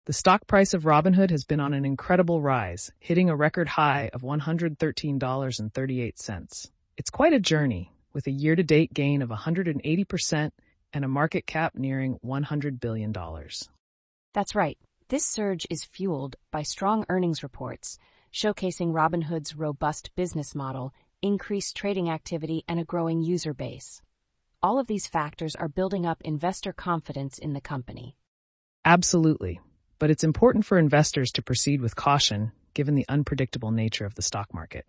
The stock price of Robinhood has been on an incredible rise, hitting a record high of $113.38. It's quite a journey, with a year-to-date gain of 180% and a market cap nearing $100 billion. That's right. This surge is fueled by strong earnings reports, showcasing Robinhood's robust business model, increased trading activity, and a growing user base. All of these factors are building up investor confidence in the company. Absolutely. But it's important for investors to proceed with caution, given the unpredictable nature of the stock market.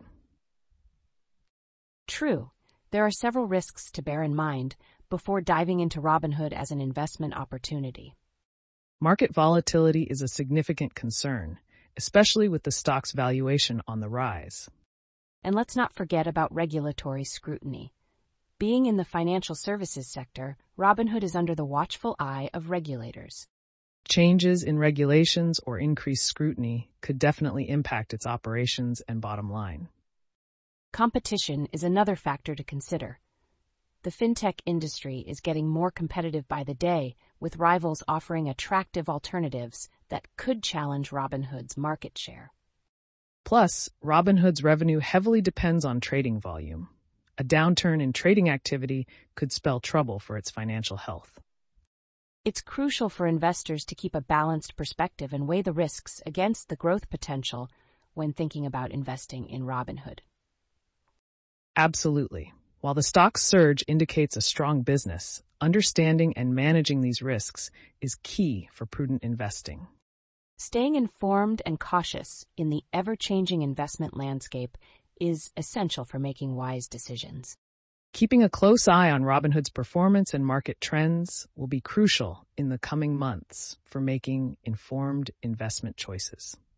True. There are several risks to bear in mind before diving into Robinhood as an investment opportunity. Market volatility is a significant concern, especially with the stock's valuation on the rise. And let's not forget about regulatory scrutiny. Being in the financial services sector, Robinhood is under the watchful eye of regulators. Changes in regulations or increased scrutiny could definitely impact its operations and bottom line. Competition is another factor to consider. The fintech industry is getting more competitive by the day, with rivals offering attractive alternatives that could challenge Robinhood's market share. Plus, Robinhood's revenue heavily depends on trading volume. A downturn in trading activity could spell trouble for its financial health. It's crucial for investors to keep a balanced perspective and weigh the risks against the growth potential when thinking about investing in Robinhood. Absolutely. While the stock's surge indicates a strong business, understanding and managing these risks is key for prudent investing. Staying informed and cautious in the ever-changing investment landscape is essential for making wise decisions. Keeping a close eye on Robinhood's performance and market trends will be crucial in the coming months for making informed investment choices.